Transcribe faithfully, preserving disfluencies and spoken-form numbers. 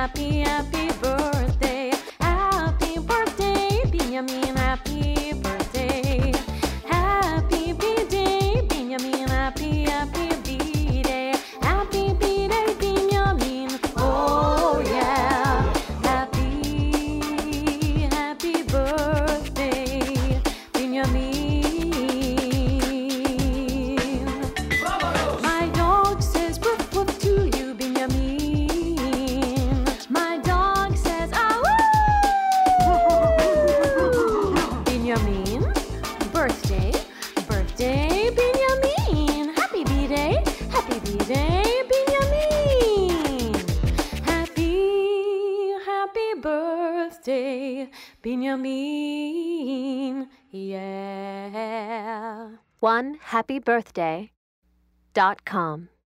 happy, happy birthday. Happy birthday, Benjamin, happy birthday. Happy B-Day, Benjamin, happy, happy B-Day. Happy B-Day, Benjamin, oh yeah. Happy, happy birthday, Benjamin. My dog says woof woof to you, Benjamin. My dog says ah woo. Benjamin, birthday, birthday, Benjamin. Happy B-Day, happy B-Day, Benjamin. Happy, happy birthday, Benjamin. Yeah. one happy birthday dot com